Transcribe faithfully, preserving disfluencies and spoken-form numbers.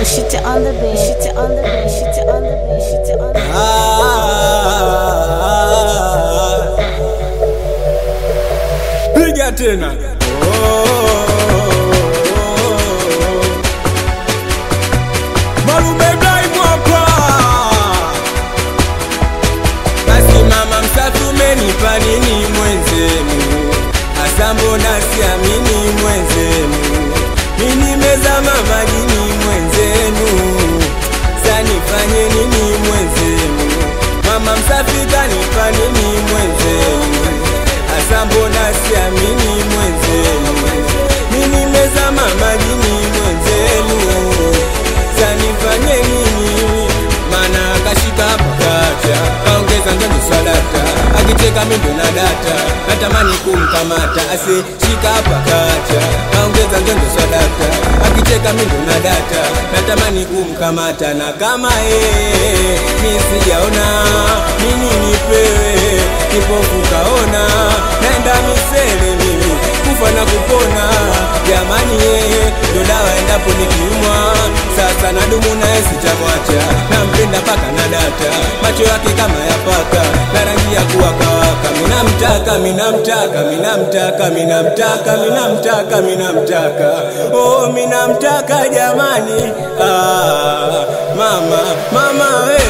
Shit on the bed, shit on the bed, shit on the bed, shit on the bed. Piga tena. Malume Dai mwapa. Basi mama msafi umenipa nini mwenzenu? Asa mbona siamini mwenzenu? Mimi nimezama majini mwenzenu. Sanifanye nini mwenzenu? Mama msafi kanipa nini mwenzenu? Asa mbona siamini mwenzenu? Mimi nimezama majini mwenzenu. Sanifanye nini? Mana kashika pakacha kaongeza ngendo salata. Akicheka mindo na data natamani kumkamata. Ase shika pakacha kaongeza ngendo salata. Akicheka mindo na data natamani kumkamata. Na kama ee mimi sijaona nini nipewe, kipofu kaona naenda misele mimi kufa na kupona. Jamani yeye ndo dawa endapo nikiumwa. Sasa nadumu naye sitamwacha, nampenda paka na data, macho yake kama ya paka na rangi ya kuwaka waka. Mina mtaka, mina mtaka, mina mtaka, mina mtaka, mina mtaka, mina mtaka. Oh mina mtaka jamani. Ah mama, mama we